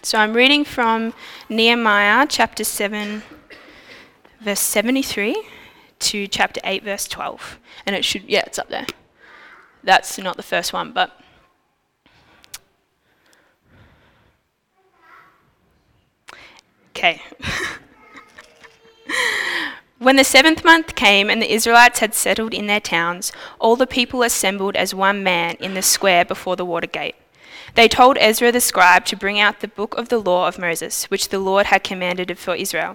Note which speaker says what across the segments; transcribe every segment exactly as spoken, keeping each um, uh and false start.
Speaker 1: So I'm reading from Nehemiah chapter seven, verse seventy-three to chapter eight, verse twelve. And it should, yeah, it's up there. That's not the first one, but... Okay. When the seventh month came and the Israelites had settled in their towns, all the people assembled as one man in the square before the water gate. They told Ezra the scribe to bring out the book of the law of Moses, which the Lord had commanded for Israel.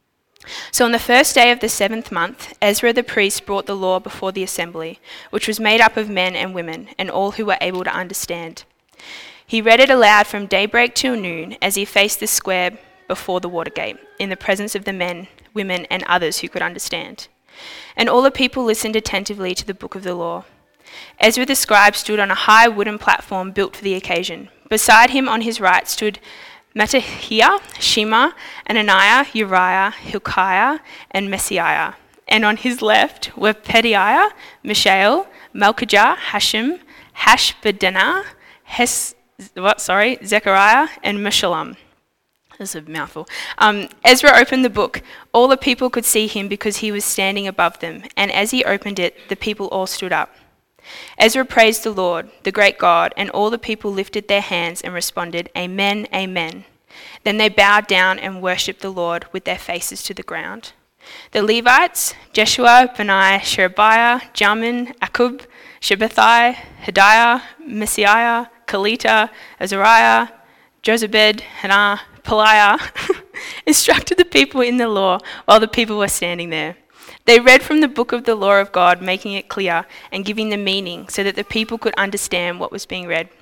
Speaker 1: So on the first day of the seventh month, Ezra the priest brought the law before the assembly, which was made up of men and women, and all who were able to understand. He read it aloud from daybreak till noon as he faced the square before the water gate, in the presence of the men, women, and others who could understand. And all the people listened attentively to the book of the law. Ezra the scribe stood on a high wooden platform built for the occasion. Beside him on his right stood Mattithiah, Shema, Ananiah, Uriah, Hilkiah, and Messiah. And on his left were Pedaiah, Mishael, Malchijah, Hashum, Hashbaddanah, Hes, what, sorry, Zechariah, and Meshullam. That's a mouthful. Um, Ezra opened the book. All the people could see him because he was standing above them. And as he opened it, the people all stood up. Ezra praised the Lord, the great God, and all the people lifted their hands and responded, Amen, Amen. Then they bowed down and worshipped the Lord with their faces to the ground. The Levites, Jeshua, Benai, Sherebiah, Jamin, Akub, Shabbathai, Hodiah, Messiah, Kalita, Azariah, Jozabed, Hannah, Peliah, instructed the people in the law while the people were standing there. They read from the book of the law of God, making it clear and giving the meaning so that the people could understand what was being read.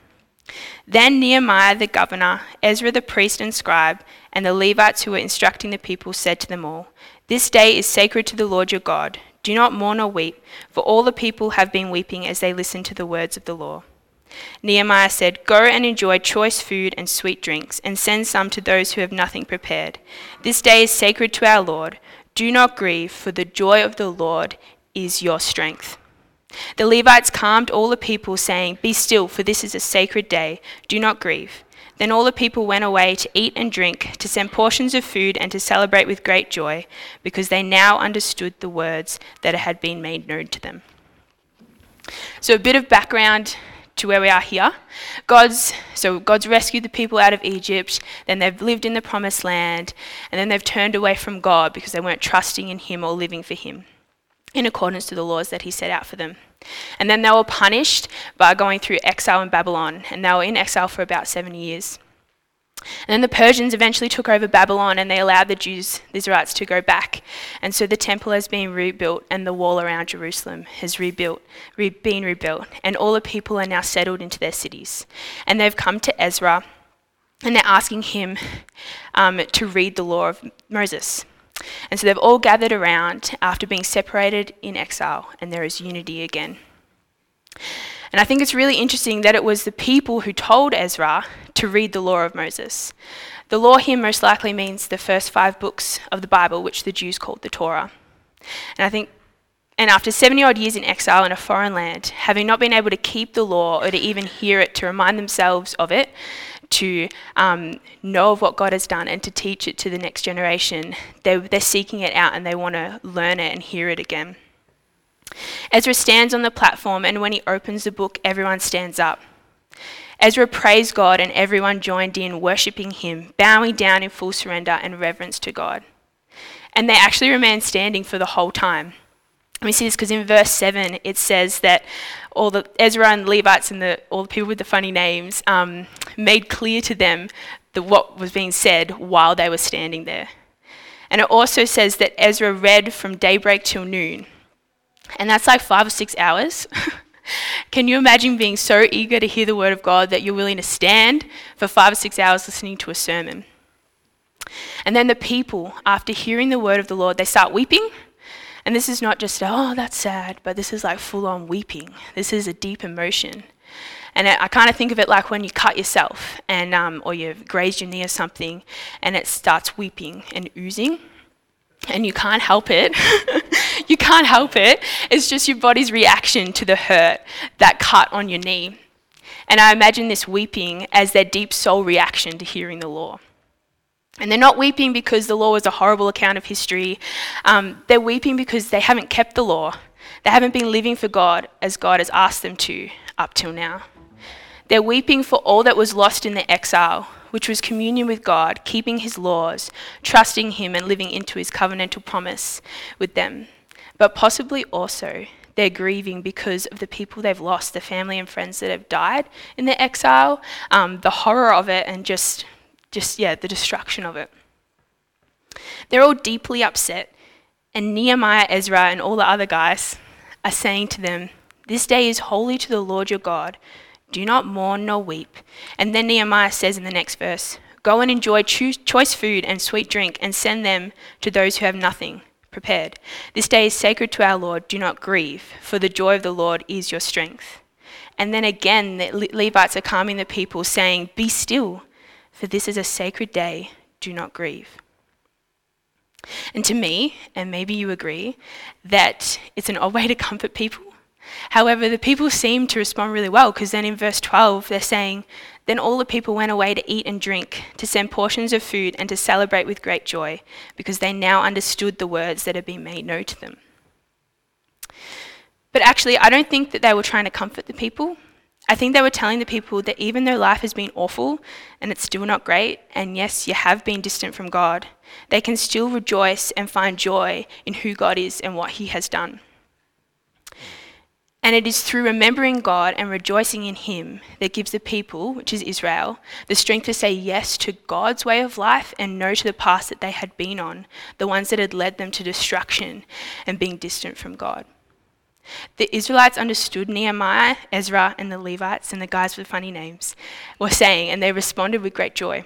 Speaker 1: Then Nehemiah the governor, Ezra the priest and scribe, and the Levites who were instructing the people said to them all, This day is sacred to the Lord your God. Do not mourn or weep, for all the people have been weeping as they listen to the words of the law. Nehemiah said, Go and enjoy choice food and sweet drinks, and send some to those who have nothing prepared. This day is sacred to our Lord. Do not grieve, for the joy of the Lord is your strength. The Levites calmed all the people, saying, Be still, for this is a sacred day. Do not grieve. Then all the people went away to eat and drink, to send portions of food, and to celebrate with great joy, because they now understood the words that had been made known to them. So a bit of background to where we are here. God's so God's rescued the people out of Egypt, then they've lived in the promised land, and then they've turned away from God because they weren't trusting in him or living for him in accordance to the laws that he set out for them. And then they were punished by going through exile in Babylon, and they were in exile for about seven years. And then the Persians eventually took over Babylon, and they allowed the Jews, the Israelites, to go back. And so the temple has been rebuilt, and the wall around Jerusalem has rebuilt, re- been rebuilt. And all the people are now settled into their cities. And they've come to Ezra, and they're asking him um, to read the law of Moses. And so they've all gathered around after being separated in exile, and there is unity again. And I think it's really interesting that it was the people who told Ezra to read the law of Moses. The law here most likely means the first five books of the Bible, which the Jews called the Torah. And I think, and after seventy odd years in exile in a foreign land, having not been able to keep the law or to even hear it, to remind themselves of it, to um, know of what God has done and to teach it to the next generation, they, they're seeking it out and they want to learn it and hear it again. Ezra stands on the platform, and when he opens the book, everyone stands up. Ezra praised God, and everyone joined in, worshipping him, bowing down in full surrender and reverence to God. And they actually remained standing for the whole time. We see this because in verse seven, it says that all the Ezra and the Levites and the, all the people with the funny names um, made clear to them the, what was being said while they were standing there. And it also says that Ezra read from daybreak till noon. And that's like five or six hours. Can you imagine being so eager to hear the word of God that you're willing to stand for five or six hours listening to a sermon? And then the people, after hearing the word of the Lord, they start weeping. And this is not just, oh, that's sad, but this is like full-on weeping. This is a deep emotion. And I, I kind of think of it like when you cut yourself and um, or you've grazed your knee or something, and it starts weeping and oozing. And you can't help it. You can't help it. It's just your body's reaction to the hurt, that cut on your knee. And I imagine this weeping as their deep soul reaction to hearing the law. And they're not weeping because the law was a horrible account of history. Um, they're weeping because they haven't kept the law. They haven't been living for God as God has asked them to up till now. They're weeping for all that was lost in their exile, which was communion with God, keeping his laws, trusting him and living into his covenantal promise with them. But possibly also they're grieving because of the people they've lost, the family and friends that have died in their exile, um, the horror of it and just, just, yeah, the destruction of it. They're all deeply upset, and Nehemiah, Ezra, and all the other guys are saying to them, "This day is holy to the Lord your God. Do not mourn nor weep." And then Nehemiah says in the next verse, "Go and enjoy cho- choice food and sweet drink and send them to those who have nothing prepared. This day is sacred to our Lord. Do not grieve, for the joy of the Lord is your strength." And then again, the Le- Levites are calming the people, saying, "Be still, for this is a sacred day. Do not grieve." And to me, and maybe you agree, that it's an odd way to comfort people. However, the people seem to respond really well, because then in verse twelve, they're saying, "Then all the people went away to eat and drink, to send portions of food, and to celebrate with great joy, because they now understood the words that had been made known to them." But actually, I don't think that they were trying to comfort the people. I think they were telling the people that even though life has been awful, and it's still not great, and yes, you have been distant from God, they can still rejoice and find joy in who God is and what he has done. And it is through remembering God and rejoicing in him that gives the people, which is Israel, the strength to say yes to God's way of life and no to the path that they had been on, the ones that had led them to destruction and being distant from God. The Israelites understood Nehemiah, Ezra, and the Levites, and the guys with funny names, were saying, and they responded with great joy.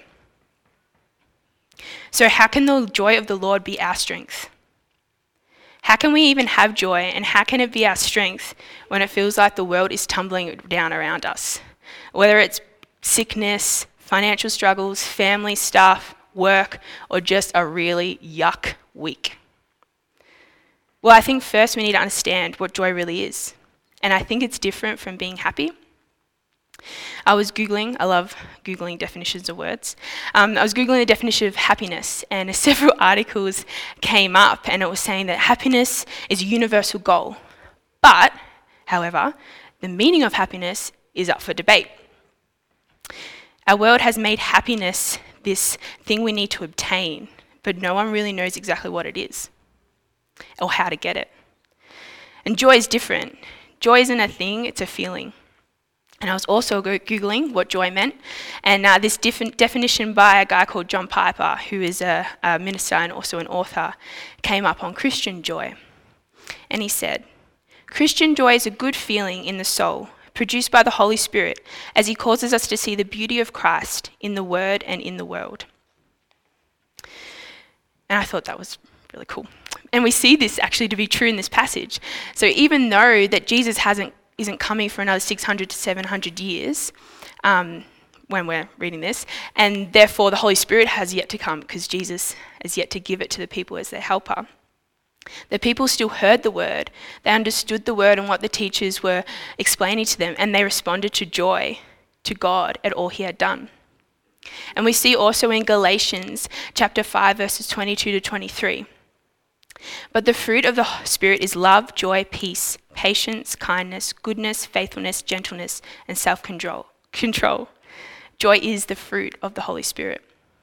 Speaker 1: So how can the joy of the Lord be our strength? How can we even have joy, and how can it be our strength when it feels like the world is tumbling down around us? Whether it's sickness, financial struggles, family stuff, work, or just a really yuck week. Well, I think first we need to understand what joy really is. And I think it's different from being happy. I was Googling, I love Googling definitions of words. Um, I was Googling the definition of happiness, and several articles came up, and it was saying that happiness is a universal goal. But, however, the meaning of happiness is up for debate. Our world has made happiness this thing we need to obtain, but no one really knows exactly what it is or how to get it. And joy is different. Joy isn't a thing, it's a feeling. And I was also Googling what joy meant, and uh, this def- definition by a guy called John Piper, who is a, a minister and also an author, came up on Christian joy. And he said, "Christian joy is a good feeling in the soul, produced by the Holy Spirit, as he causes us to see the beauty of Christ in the Word and in the world." And I thought that was really cool. And we see this actually to be true in this passage. So even though that Jesus hasn't isn't coming for another six hundred to seven hundred years um, when we're reading this, and therefore the Holy Spirit has yet to come because Jesus has yet to give it to the people as their helper. The people still heard the word, they understood the word and what the teachers were explaining to them, and they responded to joy to God at all he had done. And we see also in Galatians chapter five, verses twenty-two to twenty-three. "But the fruit of the Spirit is love, joy, peace, patience, kindness, goodness, faithfulness, gentleness, and self-control. Control. Joy is the fruit of the Holy Spirit."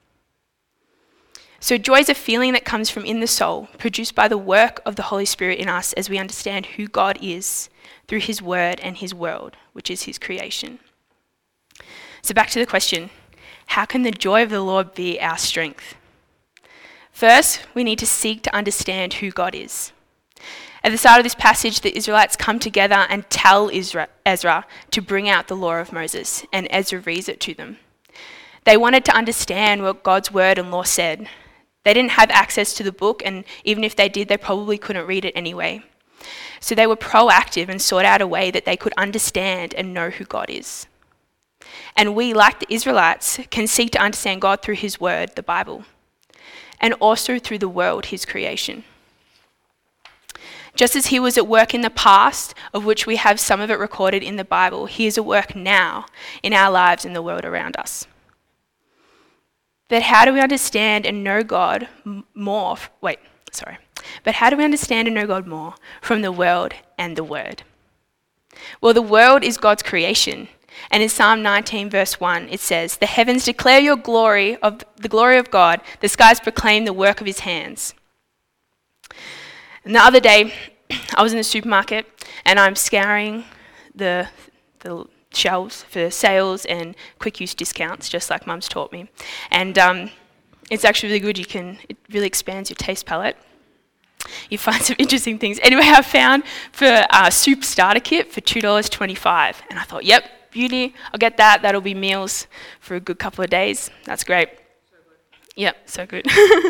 Speaker 1: So joy is a feeling that comes from in the soul, produced by the work of the Holy Spirit in us as we understand who God is through his word and his world, which is his creation. So back to the question, how can the joy of the Lord be our strength? First, we need to seek to understand who God is. At the start of this passage, the Israelites come together and tell Ezra to bring out the law of Moses, and Ezra reads it to them. They wanted to understand what God's word and law said. They didn't have access to the book, and even if they did, they probably couldn't read it anyway. So they were proactive and sought out a way that they could understand and know who God is. And we, like the Israelites, can seek to understand God through his word, the Bible, and also through the world, his creation. Just as he was at work in the past, of which we have some of it recorded in the Bible, he is at work now in our lives and the world around us. But how do we understand and know God more? Wait, sorry. But how do we understand and know God more from the world and the Word? Well, the world is God's creation. And in Psalm nineteen, verse one, it says, "The heavens declare your glory, of the glory of God. The skies proclaim the work of his hands." And the other day, I was in the supermarket and I'm scouring the, the shelves for sales and quick use discounts, just like Mum's taught me. And um, it's actually really good. You can, it really expands your taste palette. You find some interesting things. Anyway, I found for a soup starter kit for two dollars twenty-five. And I thought, yep, beauty, I'll get that. That'll be meals for a good couple of days. That's great. So good. Yep, so good.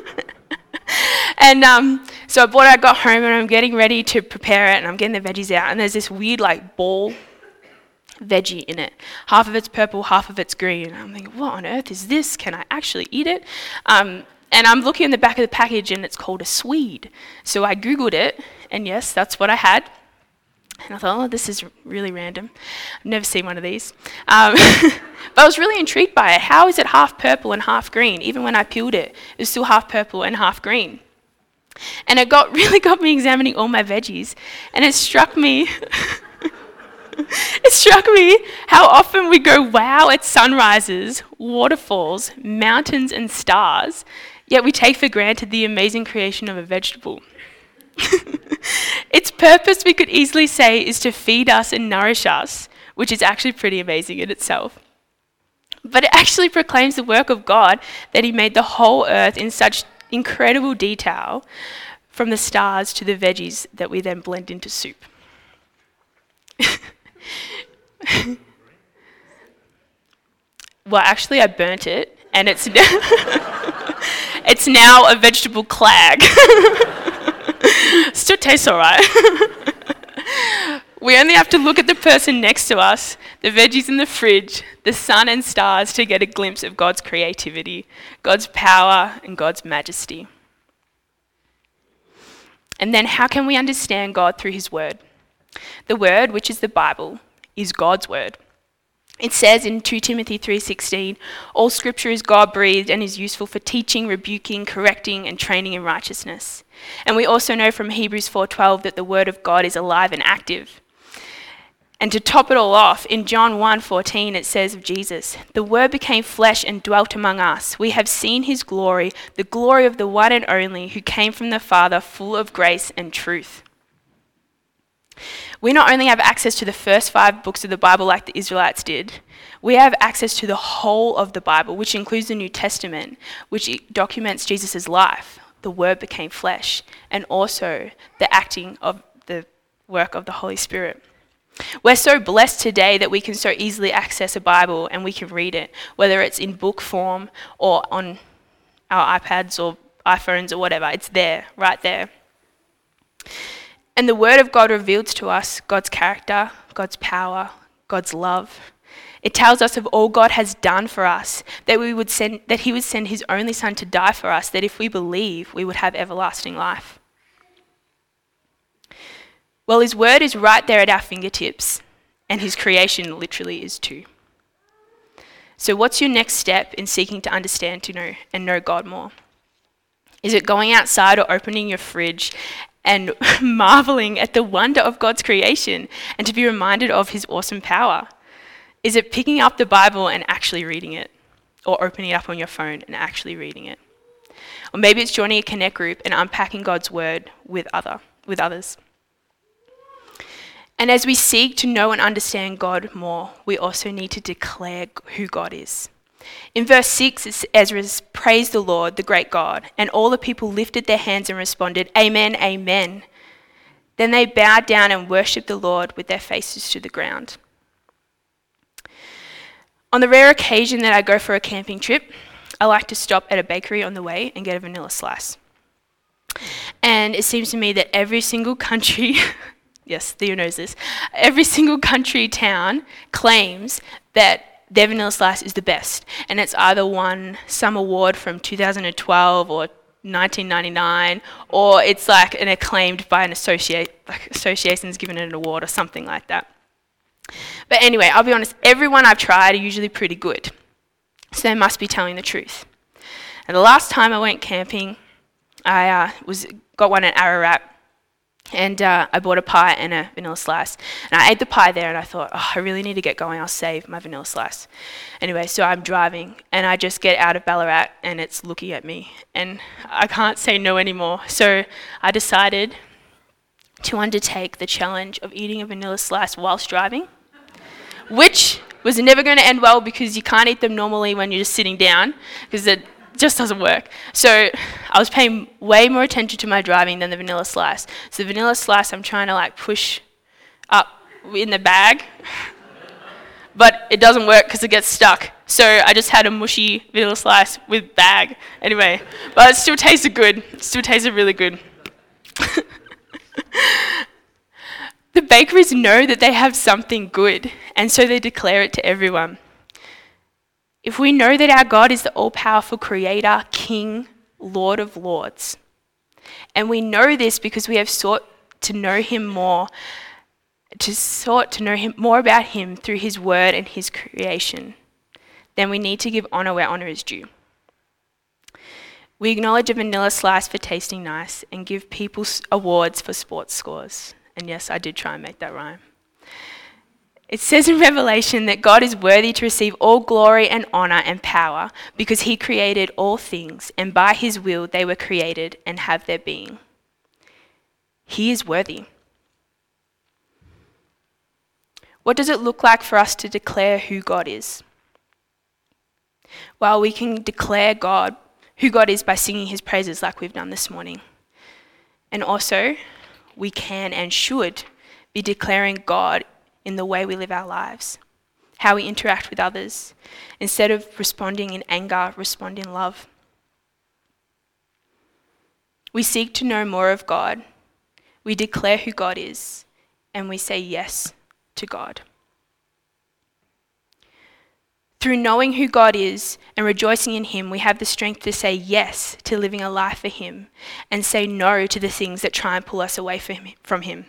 Speaker 1: And um, so I bought it, I got home and I'm getting ready to prepare it and I'm getting the veggies out and there's this weird like ball veggie in it. Half of it's purple, half of it's green. And I'm thinking, what on earth is this? Can I actually eat it? Um, and I'm looking in the back of the package and it's called a swede. So I Googled it and yes, that's what I had. And I thought, oh, this is really random. I've never seen one of these. Um, but I was really intrigued by it. How is it half purple and half green? Even when I peeled it, it was still half purple and half green. And it got really got me examining all my veggies. And it struck me, it struck me how often we go wow at sunrises, waterfalls, mountains and stars, yet we take for granted the amazing creation of a vegetable. Its purpose, we could easily say, is to feed us and nourish us, which is actually pretty amazing in itself. But it actually proclaims the work of God, that he made the whole earth in such incredible detail, from the stars to the veggies that we then blend into soup. Well, actually I burnt it, and it's it's now a vegetable clag. Still tastes all right. We only have to look at the person next to us, the veggies in the fridge, the sun and stars to get a glimpse of God's creativity, God's power, and God's majesty. And then how can we understand God through his word? The word, which is the Bible, is God's word. It says in Second Timothy three sixteen, all scripture is God-breathed and is useful for teaching, rebuking, correcting, and training in righteousness. And we also know from Hebrews four twelve that the word of God is alive and active. And to top it all off, in John one fourteen it says of Jesus, the word became flesh and dwelt among us. We have seen his glory, the glory of the one and only who came from the Father, full of grace and truth. We not only have access to the first five books of the Bible like the Israelites did, we have access to the whole of the Bible, which includes the New Testament, which documents Jesus' life. The word became flesh, and also the acting of the work of the Holy Spirit. We're so blessed today that we can so easily access a Bible and we can read it, whether it's in book form or on our iPads or iPhones or whatever. It's there, right there. And the word of God reveals to us God's character, God's power, God's love. It tells us of all God has done for us, that we would send, that he would send his only son to die for us, that if we believe, we would have everlasting life. Well, his word is right there at our fingertips, and his creation literally is too. So what's your next step in seeking to understand, to know, and know God more? Is it going outside or opening your fridge and marveling at the wonder of God's creation and to be reminded of his awesome power? Is it picking up the Bible and actually reading it, or opening it up on your phone and actually reading it? Or maybe it's joining a connect group and unpacking God's word with other with others. And as we seek to know and understand God more, we also need to declare who God is. In verse six, Ezra praised the Lord, the great God, and all the people lifted their hands and responded, Amen, Amen. Then they bowed down and worshipped the Lord with their faces to the ground. On the rare occasion that I go for a camping trip, I like to stop at a bakery on the way and get a vanilla slice. And it seems to me that every single country, yes, Theo knows this, every single country town claims that their vanilla slice is the best. And it's either won some award from two thousand twelve or nineteen ninety-nine, or it's like an acclaimed by an associate, like association's given it an award or something like that. But anyway, I'll be honest, everyone I've tried are usually pretty good. So they must be telling the truth. And the last time I went camping, I uh, was got one at Ararat, and uh, I bought a pie and a vanilla slice. And I ate the pie there, and I thought, oh, I really need to get going. I'll save my vanilla slice. Anyway, so I'm driving, and I just get out of Ballarat, and it's looking at me. And I can't say no anymore. So I decided to undertake the challenge of eating a vanilla slice whilst driving, which was never going to end well because you can't eat them normally when you're just sitting down, because it just doesn't work. So I was paying way more attention to my driving than the vanilla slice. So the vanilla slice I'm trying to like push up in the bag, but it doesn't work because it gets stuck. So I just had a mushy vanilla slice with bag. Anyway, but it still tasted good. It still tasted really good. The bakeries know that they have something good, and so they declare it to everyone. If we know that our God is the all-powerful Creator, King, Lord of Lords, and we know this because we have sought to know Him more, to sought to know Him more about Him through His Word and His creation, then we need to give honour where honour is due. We acknowledge a vanilla slice for tasting nice and give people awards for sports scores. And yes, I did try and make that rhyme. It says in Revelation that God is worthy to receive all glory and honour and power because He created all things, and by His will they were created and have their being. He is worthy. What does it look like for us to declare who God is? Well, we can declare God, who God is, by singing His praises like we've done this morning. And also, we can and should be declaring God in the way we live our lives, how we interact with others. Instead of responding in anger, respond in love. We seek to know more of God. We declare who God is, and we say yes to God. Through knowing who God is and rejoicing in Him, we have the strength to say yes to living a life for Him and say no to the things that try and pull us away from Him.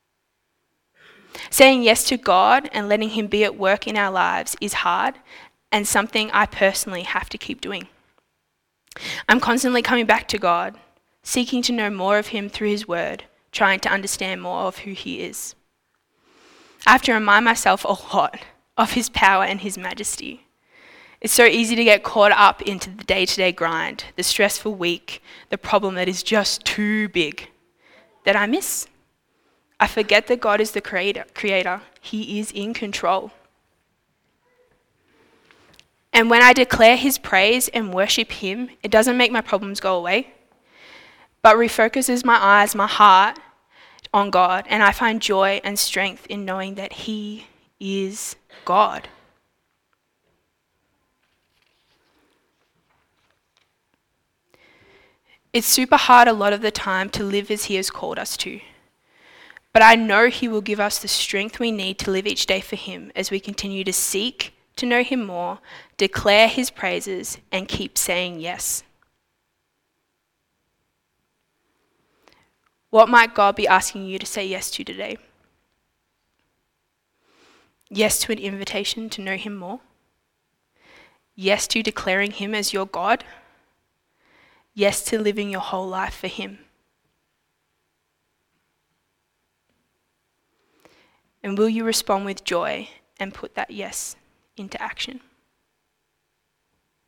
Speaker 1: Saying yes to God and letting Him be at work in our lives is hard and something I personally have to keep doing. I'm constantly coming back to God, seeking to know more of Him through His Word, trying to understand more of who He is. I have to remind myself a lot of His power and His majesty. It's so easy to get caught up into the day-to-day grind, the stressful week, the problem that is just too big, that I miss. I forget that God is the creator. creator. He is in control. And when I declare His praise and worship Him, it doesn't make my problems go away, but refocuses my eyes, my heart on God, and I find joy and strength in knowing that He is God. It's super hard a lot of the time to live as He has called us to. But I know He will give us the strength we need to live each day for Him as we continue to seek to know Him more, declare His praises, and keep saying yes. What might God be asking you to say yes to today? Yes to an invitation to know Him more? Yes to declaring Him as your God? Yes to living your whole life for Him? And will you respond with joy and put that yes into action?